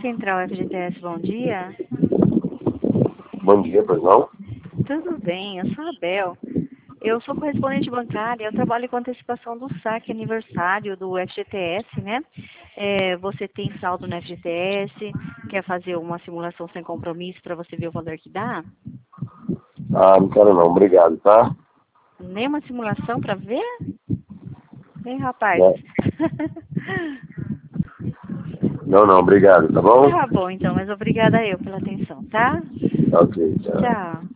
Central FGTS, bom dia. Bom dia, pois não? Tudo bem, eu sou a Bel. Eu sou correspondente bancária, eu trabalho com antecipação do saque aniversário do FGTS, né? Você tem saldo no FGTS, quer fazer uma simulação sem compromisso para você ver o valor que dá? Ah, não quero não, obrigado, tá? Nem uma simulação para ver? Hein, rapaz? É. Não, obrigado, tá bom? Tá bom, então, mas obrigada eu pela atenção, tá? Ok, tchau. Tchau.